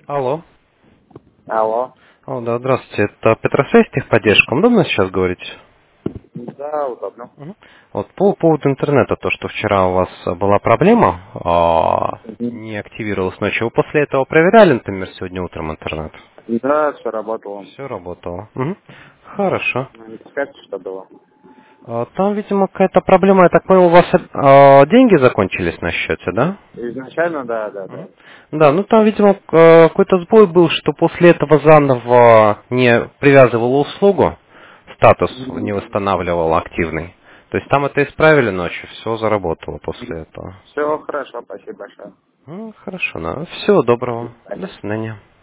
Алло. Алло. О, да, здравствуйте. Это Петросвязь, техподдержка. Удобно сейчас говорить? Да, удобно. Мгм. Вот по поводу интернета, то, что вчера у вас была проблема, Мгм. не активировалась ночью. Вы после этого проверяли, например, сегодня утром интернет? Да, все работало. Все работало. Мгм. Хорошо. Не скажете, что было? Там, видимо, какая-то проблема. Я так понял, у вас деньги закончились на счете, да? Изначально, да, да, Мгм. да. Да, ну там, видимо, какой-то сбой был, что после этого заново не привязывало услугу, статус не восстанавливал активный. То есть там это исправили ночью, все заработало после этого. Все хорошо, спасибо большое. Ну, хорошо, всего доброго. До Понятно. свидания.